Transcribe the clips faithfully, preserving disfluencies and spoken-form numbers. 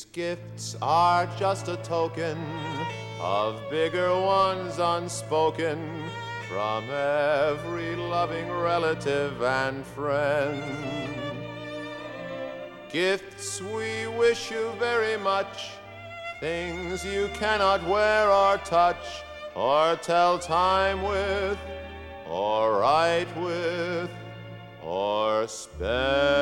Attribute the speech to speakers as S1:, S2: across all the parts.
S1: These gifts are just a token of bigger ones unspoken from every loving relative and friend. Gifts we wish you very much, things you cannot wear or touch, or tell time with, or write with, or spend.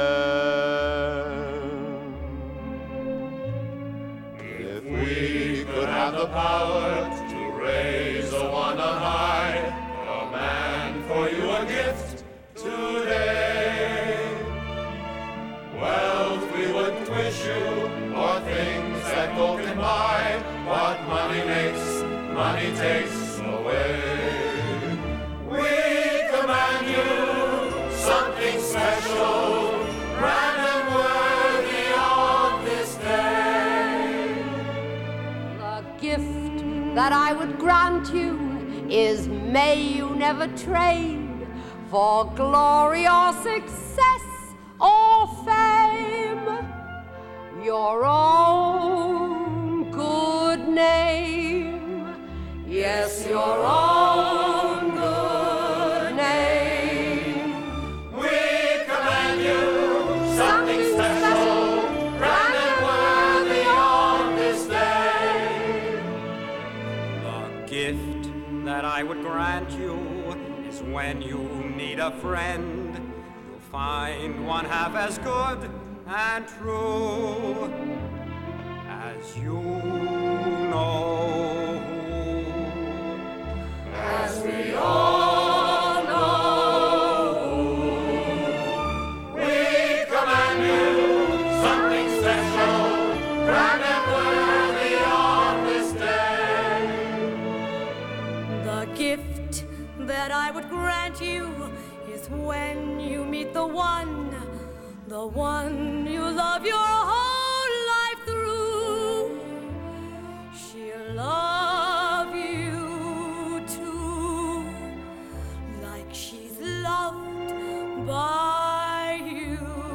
S1: If we could have the power to raise a one on high, command for you a gift today. Wealth we wouldn't wish you, or things that gold can buy. What money makes, money takes away. We command you something special, grand and worthy of this day.
S2: The gift that I would grant you is may you never trade for glory or success or fame, your own good name. Yes, your own good name.
S1: We command you something special, grand and worthy on this day.
S3: The gift that I would grant you is when you need a friend, you'll find one half as good and true as you know.
S1: As we all know, we command you something special, grand and worthy on this day.
S4: The gift that I would grant you is when you meet the one, the one you love your whole life through. She'll love you too, like she's loved by you.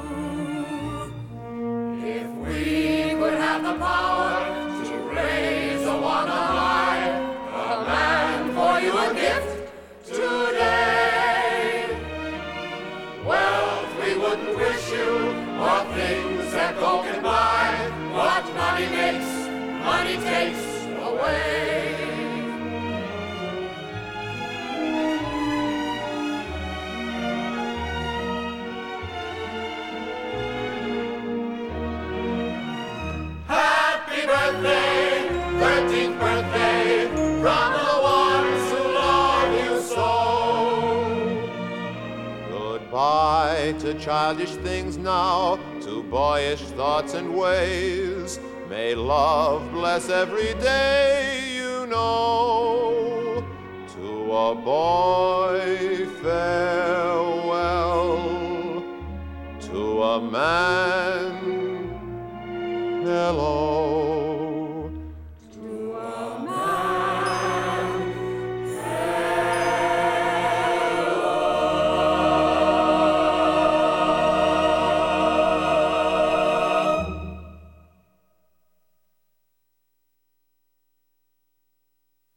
S1: If we could have the power to raise a one on high, command for you a gift today. Wealth we wouldn't wish you, or things that gold can buy. What money makes, money takes away. Happy birthday, thirteenth birthday, from the ones who love you so. Goodbye to childish things now, to boyish thoughts and ways. May love bless every day you know. To a boy farewell, to a man hello.